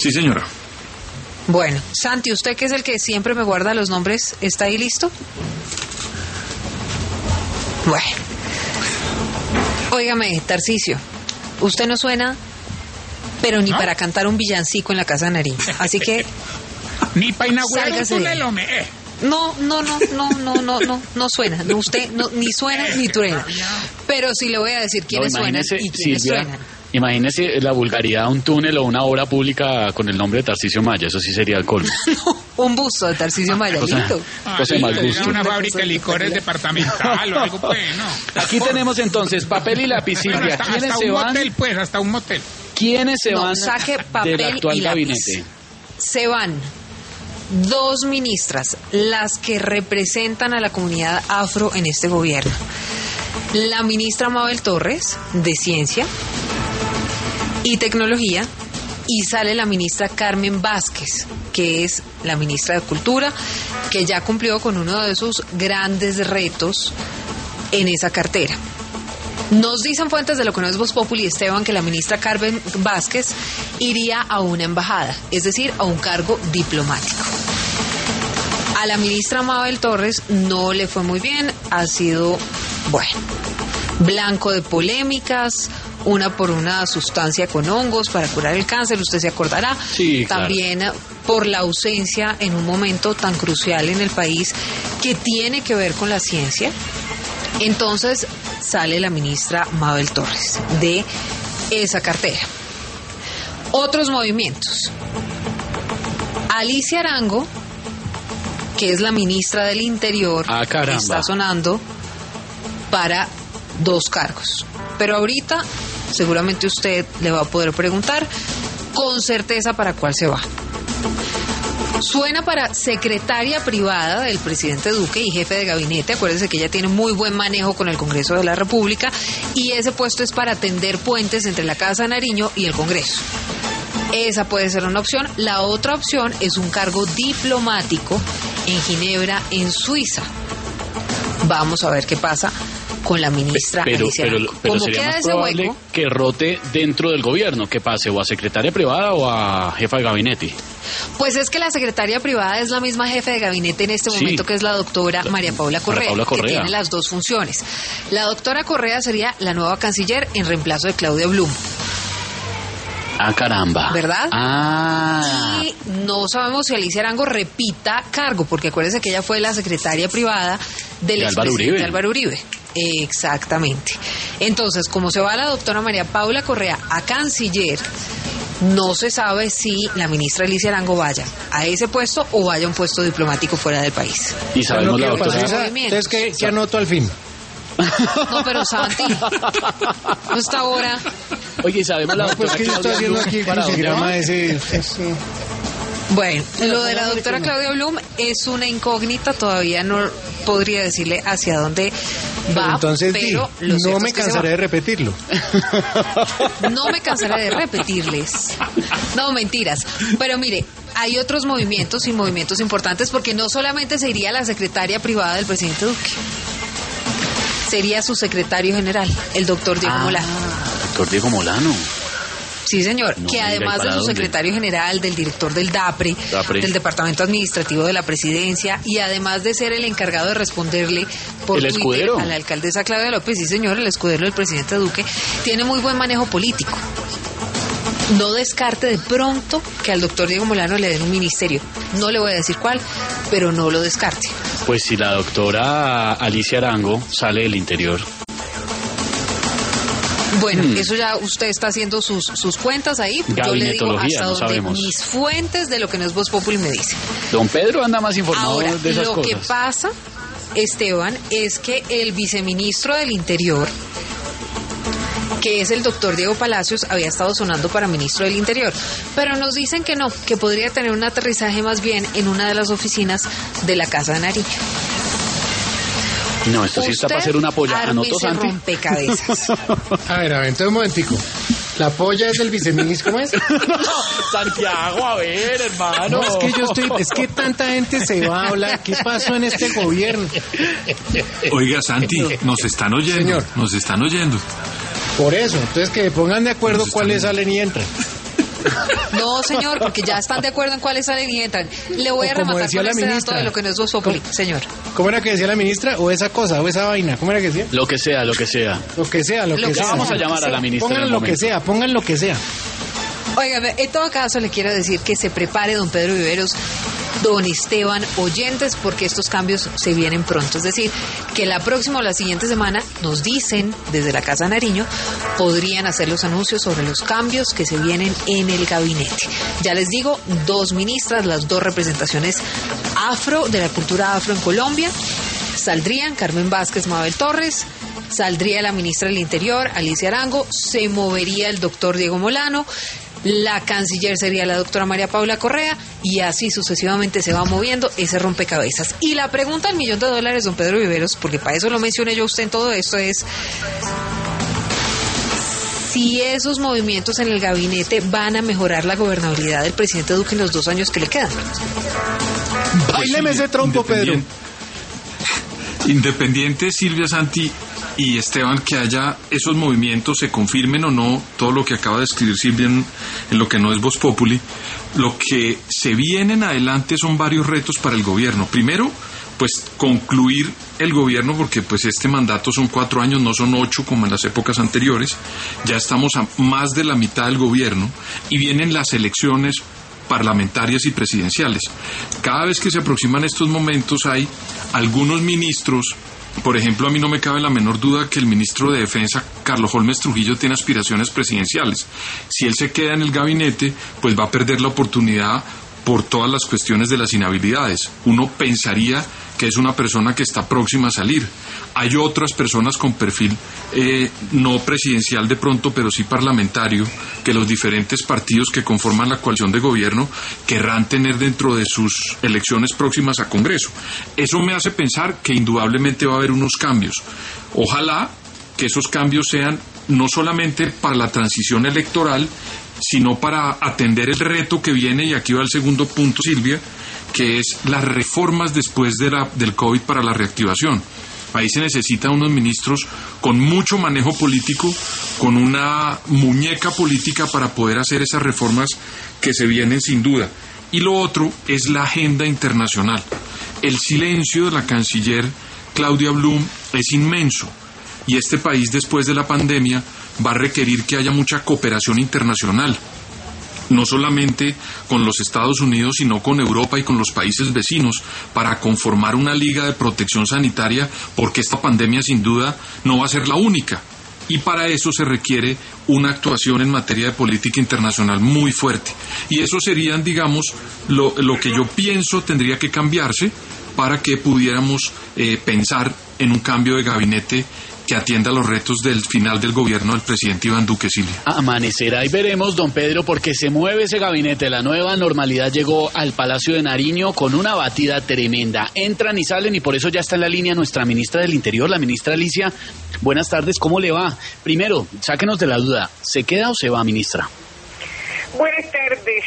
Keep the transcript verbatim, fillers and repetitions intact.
Sí, señora. Bueno, Santi, usted que es el que siempre me guarda los nombres, ¿está ahí listo? Bueno. Óigame, Tarcisio, usted no suena, pero ni ¿no? para cantar un villancico en la Casa de Nariño. Así que... Ni para inaugurar un túnel, hombre. Eh. No, no, no, no, no, no, no, no suena. No, usted no, ni suena ni truena. Pero sí le voy a decir quiénes no, suenan y quiénes Silvia, truenan. Imagínese la vulgaridad, un túnel o una obra pública con el nombre de Tarcisio Maya, eso sí sería el colmo. Un busto de Tarcisio Maya, cosa, listo. Ah, cosa listo, mal gusto. Una fábrica de licores departamental o algo, pues, no. Aquí tenemos entonces papel y lápiz, Silvia. Hasta, ¿Quiénes hasta se un van? motel, pues, hasta un motel. ¿Quiénes se no, van saque papel del actual y lápiz. gabinete? Se van dos ministras, las que representan a la comunidad afro en este gobierno. La ministra Mabel Torres, de Ciencia y Tecnología, y sale la ministra Carmen Vázquez, que es la ministra de Cultura, que ya cumplió con uno de sus grandes retos en esa cartera. Nos dicen fuentes de lo que no es Voz Populi, Esteban, que la ministra Carmen Vázquez iría a una embajada, es decir, a un cargo diplomático. A la ministra Mabel Torres no le fue muy bien, ha sido, bueno, blanco de polémicas, una por una sustancia con hongos para curar el cáncer, usted se acordará. Sí, claro. También por la ausencia en un momento tan crucial en el país que tiene que ver con la ciencia. Entonces sale la ministra Mabel Torres de esa cartera. Otros movimientos. Alicia Arango, que es la ministra del Interior, ah, está sonando para dos cargos. Pero ahorita seguramente usted le va a poder preguntar con certeza para cuál se va. Suena para secretaria privada del presidente Duque y jefe de gabinete. Acuérdense que ella tiene muy buen manejo con el Congreso de la República y ese puesto es para tender puentes entre la Casa de Nariño y el Congreso. Esa puede ser una opción. La otra opción es un cargo diplomático en Ginebra, en Suiza. Vamos a ver qué pasa con la ministra pero, Alicia pero, Arango. pero Como sería queda más ese probable hueco, que rote dentro del gobierno, que pase o a secretaria privada o a jefa de gabinete. pues es que la secretaria privada es la misma jefe de gabinete en este Sí. momento, que es la doctora María Paula Correa, María Paula Correa, que tiene las dos funciones. La doctora Correa sería la nueva canciller en reemplazo de Claudia Blum. Ah, caramba. ¿Verdad? Ah. Y no sabemos si Alicia Arango repita cargo, porque acuérdense que ella fue la secretaria privada del De Álvaro expresidente Uribe. Álvaro Uribe. Exactamente. Entonces, como se va la doctora María Paula Correa a canciller, no se sabe si la ministra Alicia Arango vaya a ese puesto o vaya a un puesto diplomático fuera del país. Y sabemos la Pero doctora. pasa- Esa- Entonces, ¿qué, qué anoto al fin? No, pero Santi, no está ahora. Oye, ¿y sabemos la No, pues doctora que yo estoy Claudia haciendo Blum aquí el para dónde crucigrama va? ese. ese- Bueno, lo de la doctora Claudia Blum es una incógnita, todavía no podría decirle hacia dónde va, Entonces, di, pero lo no cierto me es que se cansaré va. de repetirlo. No me cansaré de repetirles. No, mentiras. Pero mire, hay otros movimientos y movimientos importantes, porque no solamente se iría la secretaria privada del presidente Duque, sería su secretario general, el doctor Diego Ah, Molano. doctor Diego Molano. Sí, señor, No, que mira, ¿y además para de su dónde? secretario general, del director del DAPRE, DAPRE. del Departamento Administrativo de la Presidencia, y además de ser el encargado de responderle por ¿El Twitter escudero? a la alcaldesa Claudia López, sí, señor, el escudero del presidente Duque, tiene muy buen manejo político. No descarte de pronto que al doctor Diego Molano le den un ministerio. No le voy a decir cuál, pero no lo descarte. Pues si la doctora Alicia Arango sale del interior. Bueno, Hmm. eso ya usted está haciendo sus, sus cuentas ahí. Yo le digo Gabinetología, hasta no donde sabemos. mis fuentes de lo que no es Voz Populi me dicen. Don Pedro anda más informado Ahora, de esas lo cosas. que pasa, Esteban, es que el viceministro del Interior, que es el doctor Diego Palacios, había estado sonando para ministro del Interior, pero nos dicen que no, que podría tener un aterrizaje más bien en una de las oficinas de la Casa de Nariño. No, esto sí está para hacer una polla. ¿Anoto, ármese Santi? rompecabezas. A ver, a ver, entonces un momentico. La polla es del viceministro, ¿cómo es? Santiago, a ver, hermano. No, es que yo estoy, es que tanta gente se va a hablar. ¿Qué pasó en este gobierno? Oiga, Santi, nos están oyendo. Señor. Nos están oyendo. Por eso, entonces que pongan de acuerdo Pues está cuáles bien. salen y entran. No, señor, porque ya están de acuerdo en cuáles salen y entran. Le voy a O como rematar decía con la este dato ministra. de lo que no es Voz Populi, señor. ¿Cómo era que decía la ministra? O esa cosa, o esa vaina. ¿Cómo era que decía? Lo que sea, lo que sea. Lo que sea, lo, Lo que que sea. sea. Vamos a llamar a la ministra. en Pongan el lo que momento. sea, pongan lo que sea. Oigan, en todo caso le quiero decir que se prepare don Pedro Viveros, don Esteban, oyentes, porque estos cambios se vienen pronto. Es decir, que la próxima o la siguiente semana nos dicen desde la Casa Nariño, podrían hacer los anuncios sobre los cambios que se vienen en el gabinete. Ya les digo, dos ministras, las dos representaciones afro, de la cultura afro en Colombia, saldrían Carmen Vázquez, Mabel Torres. Saldría la ministra del Interior, Alicia Arango, se movería el doctor Diego Molano, la canciller sería la doctora María Paula Correa, y así sucesivamente se va moviendo ese rompecabezas. Y la pregunta del millón de dólares, don Pedro Viveros, porque para eso lo mencioné yo a usted en todo esto, es si esos movimientos en el gabinete van a mejorar la gobernabilidad del presidente Duque en los dos años que le quedan. Báileme ese trompo, Pedro. Independiente, Silvia, Santi y Esteban, que haya esos movimientos, se confirmen o no, todo lo que acaba de escribir Silvia en, en lo que no es Voz Populi, lo que se viene en adelante son varios retos para el gobierno. Primero, pues concluir el gobierno, porque pues este mandato son cuatro años, no son ocho como en las épocas anteriores. Ya estamos a más de la mitad del gobierno y vienen las elecciones parlamentarias y presidenciales. Cada vez que se aproximan estos momentos hay algunos ministros, por ejemplo, a mí no me cabe la menor duda que el ministro de Defensa, Carlos Holmes Trujillo, tiene aspiraciones presidenciales. Si él se queda en el gabinete, pues va a perder la oportunidad por todas las cuestiones de las inhabilidades. Uno pensaría que es una persona que está próxima a salir. Hay otras personas con perfil eh, no presidencial de pronto, pero sí parlamentario, que los diferentes partidos que conforman la coalición de gobierno querrán tener dentro de sus elecciones próximas a Congreso. Eso me hace pensar que indudablemente va a haber unos cambios. Ojalá que esos cambios sean no solamente para la transición electoral, sino para atender el reto que viene, y aquí va el segundo punto, Silvia, que es las reformas después de la, del COVID para la reactivación. Ahí se necesitan unos ministros con mucho manejo político, con una muñeca política para poder hacer esas reformas que se vienen sin duda. Y lo otro es la agenda internacional. El silencio de la canciller Claudia Blum es inmenso, y este país después de la pandemia va a requerir que haya mucha cooperación internacional, no solamente con los Estados Unidos, sino con Europa y con los países vecinos, para conformar una liga de protección sanitaria, porque esta pandemia sin duda no va a ser la única. Y para eso se requiere una actuación en materia de política internacional muy fuerte. Y eso serían, digamos, lo, lo que yo pienso tendría que cambiarse para que pudiéramos eh, pensar en un cambio de gabinete que atienda los retos del final del gobierno del presidente Iván Duque, Silvia. Amanecerá y veremos, don Pedro, porque se mueve ese gabinete. La nueva normalidad llegó al Palacio de Nariño con una batida tremenda. Entran y salen, y por eso ya está en la línea nuestra ministra del Interior, la ministra Alicia. Buenas tardes, ¿cómo le va? Primero, sáquenos de la duda, ¿se queda o se va, ministra? Buenas tardes.